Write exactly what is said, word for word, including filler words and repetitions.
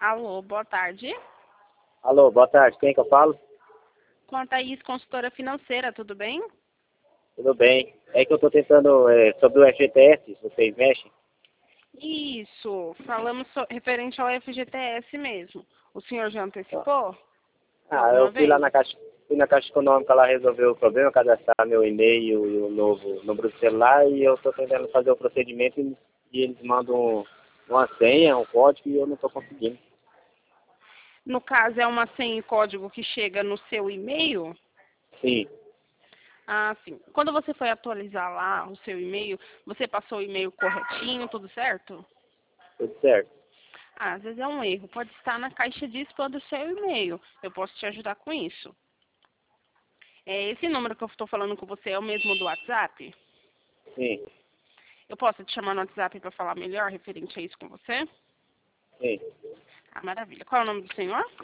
Alô, boa tarde. Alô, boa tarde. Quem que eu falo? Com a Thaís, consultora financeira, tudo bem? Tudo bem. É que eu estou tentando, é, sobre o F G T S, vocês mexem? Isso, falamos so- referente ao F G T S mesmo. O senhor já antecipou? Ah, eu Alguma fui lá vez? na Caixa, fui na Caixa Econômica lá resolver o problema, cadastrar meu e-mail e o novo número do celular e eu estou tentando fazer o procedimento e, e eles mandam uma senha, um código e eu não estou conseguindo. No caso, é uma senha e código que chega no seu e-mail? Sim, Ah, sim. Quando você foi atualizar lá o seu e-mail, você passou o e-mail corretinho, tudo certo? tudo certo. Ah, às vezes é um erro. Pode estar na caixa de spam do seu e-mail. Eu posso te ajudar com isso. É, esse número que eu estou falando com você é o mesmo do WhatsApp? Sim, Eu posso te chamar no WhatsApp para falar melhor referente a isso com você? sim. Ah, maravilha. Qual é o nome do senhor?